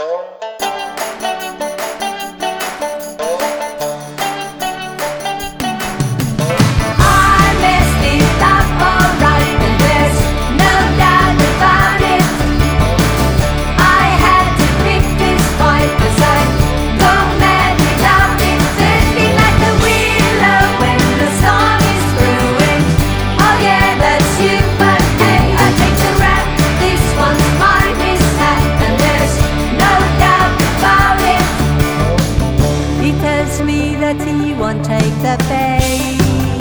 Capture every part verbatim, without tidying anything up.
That he won't take the bait,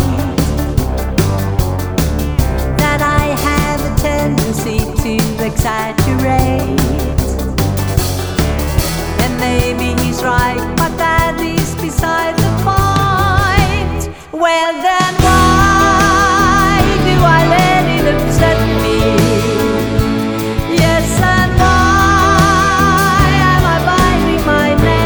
that I have a tendency to exaggerate. And maybe he's right, but that is beside the point. Well then why do I let it upset me? Yes, and why am I biting my nails?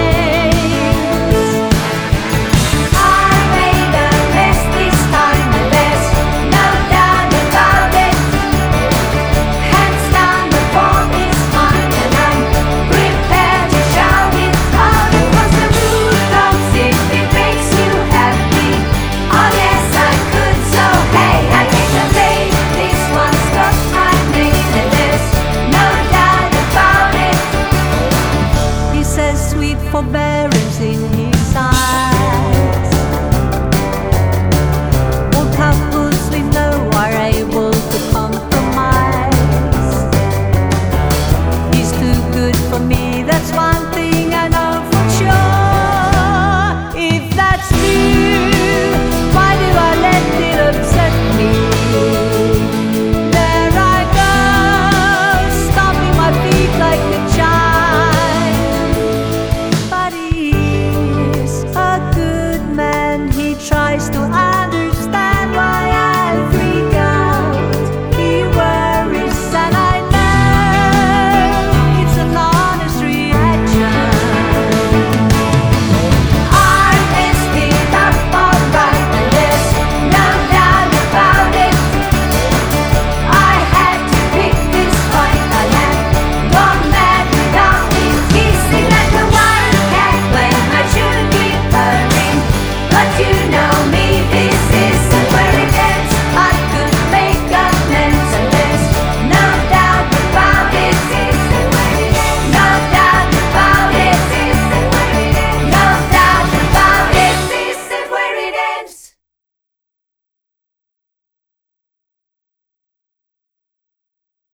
Forbearance in